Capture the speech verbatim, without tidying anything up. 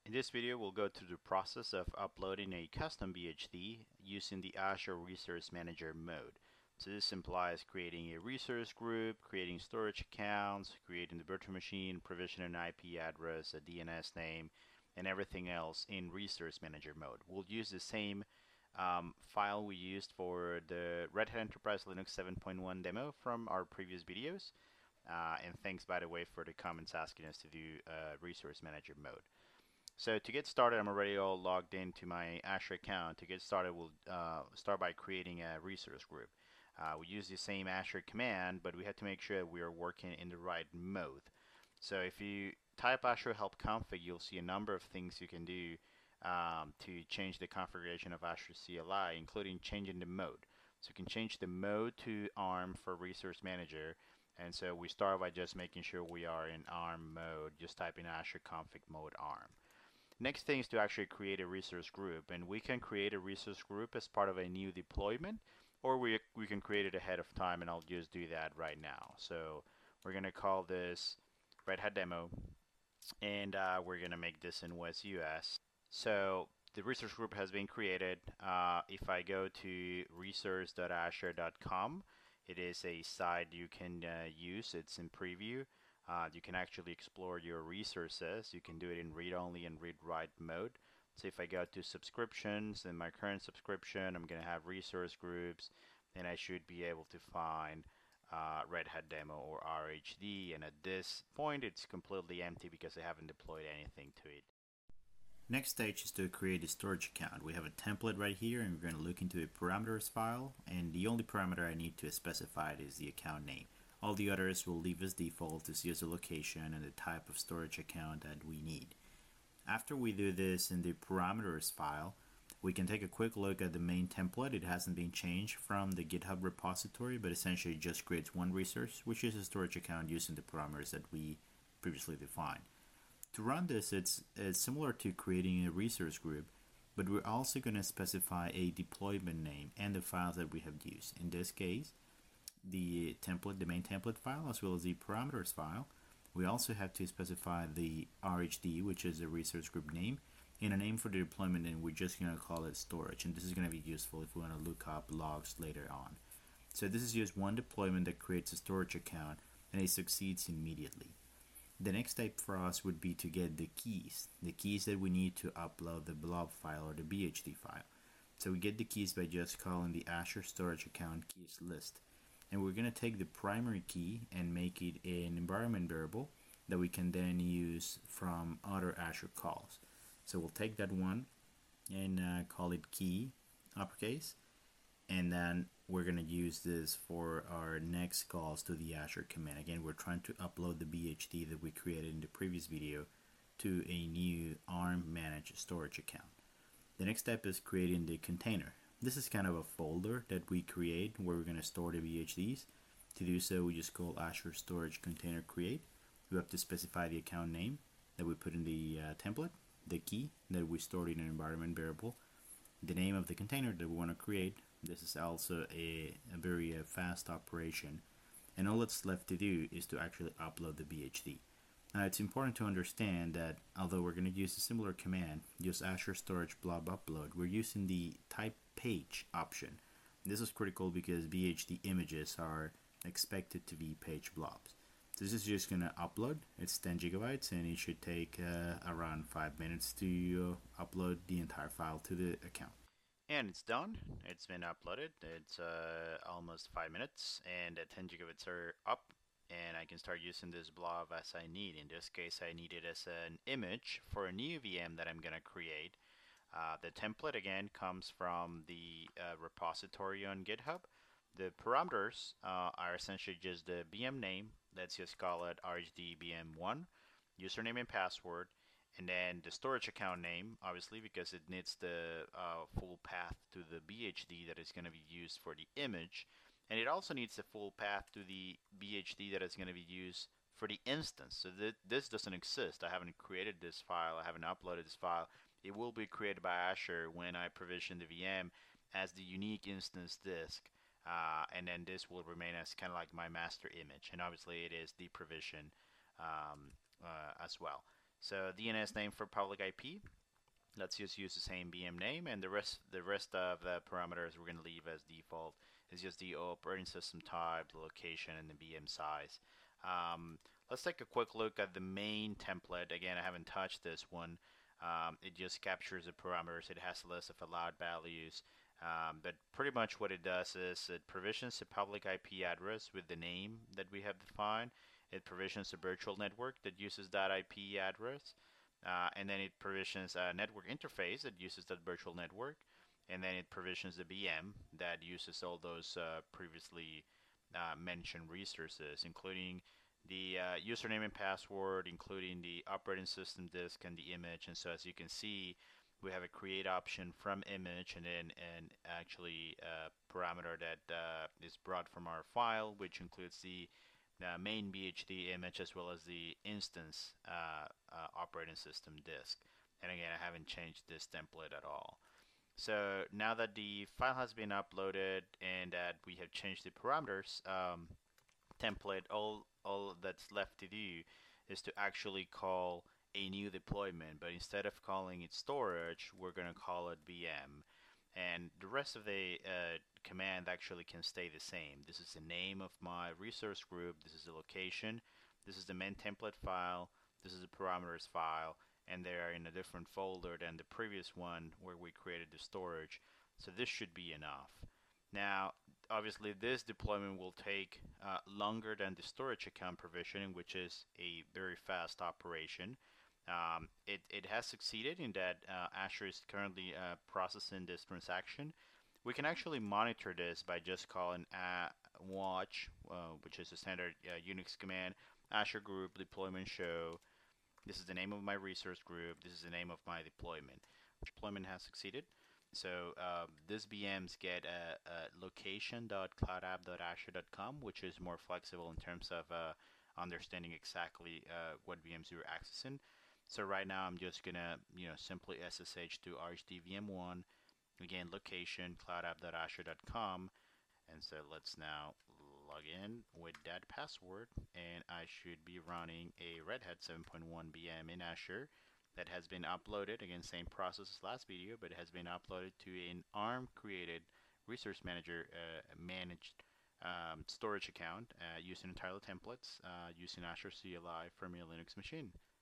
In this video, we'll go through the process of uploading a custom B H D using the Azure Resource Manager mode. So this implies creating a resource group, creating storage accounts, creating the virtual machine, provisioning an I P address, a D N S name, and everything else in Resource Manager mode. We'll use the same um, file we used for the Red Hat Enterprise Linux seven point one demo from our previous videos. Uh, and thanks, by the way, for the comments asking us to do uh, Resource Manager mode. So to get started, I'm already all logged into my Azure account. To get started, we'll uh, start by creating a resource group. Uh, we use the same Azure command, but we have to make sure that we are working in the right mode. So if you type Azure help config, you'll see a number of things you can do um, to change the configuration of Azure C L I, including changing the mode. So you can change the mode to ARM for Resource Manager. And so we start by just making sure we are in ARM mode, just type in Azure config mode ARM. Next thing is to actually create a resource group, and we can create a resource group as part of a new deployment, or we, we can create it ahead of time, and I'll just do that right now. So we're going to call this Red Hat Demo, and uh, we're going to make this in WesUS. So the resource group has been created. Uh, if I go to resource dot azure dot com, it is a site you can uh, use. It's in preview. Uh, you can actually explore your resources. You can do it in read-only and read-write mode. So if I go to subscriptions, in my current subscription, I'm going to have resource groups, and I should be able to find uh, Red Hat Demo or R H D. And at this point, it's completely empty because I haven't deployed anything to it. Next stage is to create a storage account. We have a template right here, and we're going to look into a parameters file, and the only parameter I need to specify is the account name. All the others will leave as default to see as a location and the type of storage account that we need. After we do this in the parameters file, we can take a quick look at the main template. It hasn't been changed from the GitHub repository, but essentially just creates one resource, which is a storage account using the parameters that we previously defined. To run this, it's, it's similar to creating a resource group, but we're also going to specify a deployment name and the files that we have used. In this case, the template, the main template file, as well as the parameters file. We also have to specify the R H D, which is a resource group name, and a name for the deployment, and we're just going to call it storage. And this is going to be useful if we want to look up logs later on. So this is just one deployment that creates a storage account, and it succeeds immediately. The next step for us would be to get the keys, the keys that we need to upload the blob file or the B H D file. So we get the keys by just calling the Azure Storage Account Keys list. And we're going to take the primary key and make it an environment variable that we can then use from other Azure calls. So we'll take that one and uh, call it key uppercase, and then we're going to use this for our next calls to the Azure command. Again, we're trying to upload the B H D that we created in the previous video to a new ARM managed storage account. The next step is creating the container. This is kind of a folder that we create where we're going to store the B H Ds. To do so, we just call Azure Storage Container Create. We have to specify the account name that we put in the uh, template, the key that we stored in an environment variable, the name of the container that we want to create. This is also a, a very uh, fast operation. And all that's left to do is to actually upload the B H D. Now, it's important to understand that although we're going to use a similar command, use Azure Storage Blob Upload, we're using the type page option. This is critical because B H D images are expected to be page blobs. This is just going to upload. It's ten gigabytes, and it should take uh, around five minutes to uh, upload the entire file to the account. And it's done. It's been uploaded. It's uh, almost five minutes, and the ten gigabytes are up. And I can start using this blob as I need. In this case, I need it as an image for a new V M that I'm going to create. Uh, the template, again, comes from the uh, repository on GitHub. The parameters uh, are essentially just the V M name. Let's just call it R H D V M one, username and password, and then the storage account name, obviously, because it needs the uh, full path to the B H D that is going to be used for the image. And it also needs the full path to the B H D that is going to be used for the instance. So th this doesn't exist. I haven't created this file. I haven't uploaded this file. It will be created by Azure when I provision the V M as the unique instance disk. Uh, and then this will remain as kind of like my master image. And obviously it is the provision um, uh, as well. So D N S name for public I P. Let's just use the same V M name, and the rest the rest of the parameters we're going to leave as default. Is just the operating system type, the location, and the V M size. Um, let's take a quick look at the main template. Again, I haven't touched this one. Um, it just captures the parameters. It has a list of allowed values. Um, but pretty much what it does is it provisions a public I P address with the name that we have defined. It provisions a virtual network that uses that I P address. Uh, and then it provisions a network interface that uses that virtual network. And then it provisions the V M that uses all those uh, previously uh, mentioned resources, including the uh, username and password, including the operating system disk and the image. And so as you can see, we have a create option from image, and then and actually a parameter that uh, is brought from our file, which includes the uh, main B H D image as well as the instance uh, uh, operating system disk. And again, I haven't changed this template at all. So now that the file has been uploaded and that we have changed the parameters um, template, all, all that's left to do is to actually call a new deployment, but instead of calling it storage, we're going to call it V M. And the rest of the uh, command actually can stay the same. This is the name of my resource group, this is the location, this is the main template file, this is the parameters file, and they are in a different folder than the previous one where we created the storage. So this should be enough. Now, obviously this deployment will take uh, longer than the storage account provisioning, which is a very fast operation. Um, it, it has succeeded in that uh, Azure is currently uh, processing this transaction. We can actually monitor this by just calling uh, watch, uh, which is a standard uh, Unix command, Azure group deployment show. This is the name of my resource group. This is the name of my deployment. Deployment has succeeded. So um, this V Ms get a, a location dot cloud app dot azure dot com, which is more flexible in terms of uh, understanding exactly uh, what V Ms you're accessing. So right now I'm just gonna you know simply S S H to R H D V M one. Again, location cloud app dot azure dot com, and so let's now log in with that password, and I should be running a Red Hat seven point one V M in Azure that has been uploaded. Again, same process as last video, but it has been uploaded to an ARM created resource manager uh, managed um, storage account uh, using entirely templates uh, using Azure C L I from your Linux machine.